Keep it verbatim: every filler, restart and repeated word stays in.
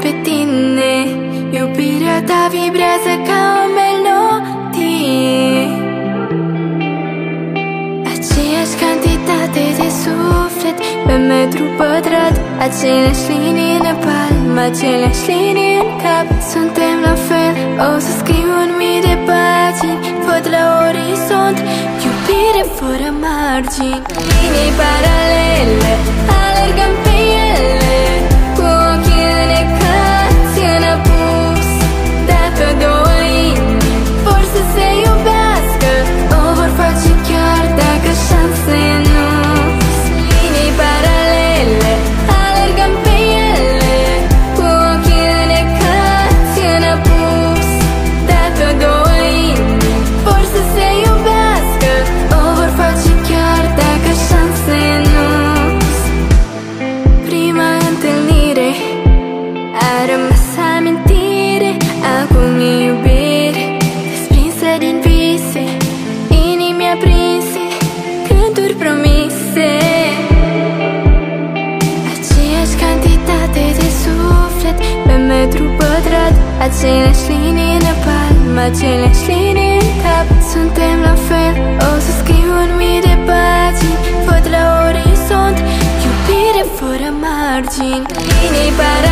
pe tine. Iubirea ta vibrează ca o melodie, aceeași cantitate de suflet pe metru pătrat, aceleași linii în palmă, aceleași linii în cap. Suntem la fel, o să scriu în mii de pagini, văd la orizont iubire fără margini. Linii paralele, alergăm pe ele, cu ochii înecați în apus. Dacă două inimi vor să se iubească, o vor face chiar dacă șanse nu. Linii paralele, alergăm pe ele, cu ochii înecați în apus. Dacă două inimi vor să se iubească, o vor face chiar dacă șanse nu. Prima întâlnire a rămas amintire, acum e iubire desprinsă din vise, inimi aprinse, gânduri promise, aceeași cantitate de suflet pe metru pătrat, aceleași linii în palmă, aceleași linii în cap. Suntem la fel, o să scriu în mii de pagini, văd la orizont iubire fără margini. Linii paralele,